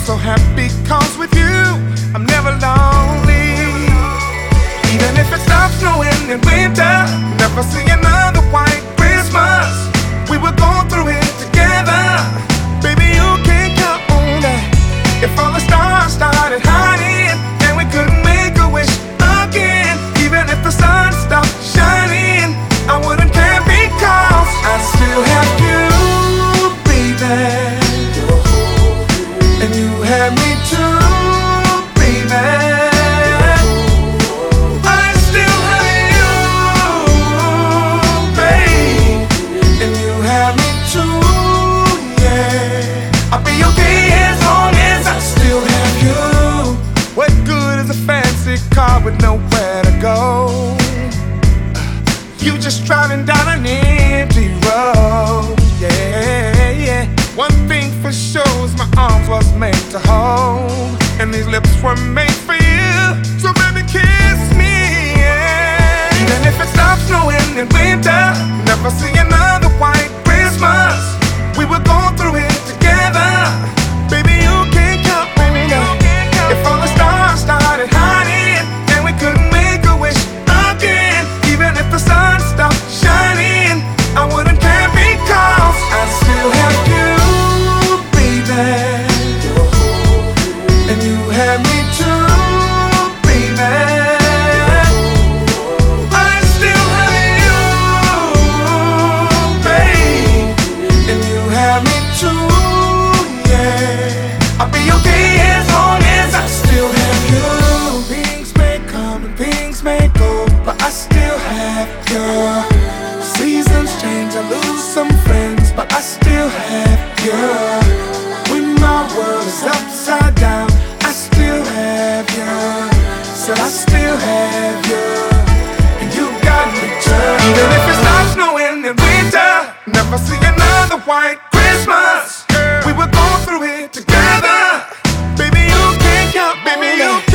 so happy, cause with you I'm never lonely. Even if it stops snowing in winter, never see another white Christmas. We will go through it together. Baby, you can count on that. If all the stars started hiding and we couldn't make a wish again, even if the sun stopped shining, I wouldn't care because I still have you, baby. And you have me too, baby. I still have you, babe. And you have me too, yeah. I'll be okay as long as I still have you. What good is a fancy car with nowhere to go? You just driving down an empty road, yeah, yeah. One thing for sure is my arms was made to hold, and these lips were made for you. So baby, kiss me, yeah. Even if it stops snowing in winter, never see another white Christmas. We will go through it together. Baby, you can count on that. If all the stars started hiding and we couldn't make a wish again, even if the sun stopped shining, I wouldn't care because I still have you, baby. And you have me too, baby. I still have you, babe. And you have me too, yeah. I'll be okay as long as I still have you. Things may come and things may go, but I still have you. Seasons change, I lose some friends, but I still have you. When my world is upside down, I still have you. Said I still have you, and you got me too. Even if it stops snowing in winter, never see another white Christmas. We will go through it together. Baby, you can count, baby, you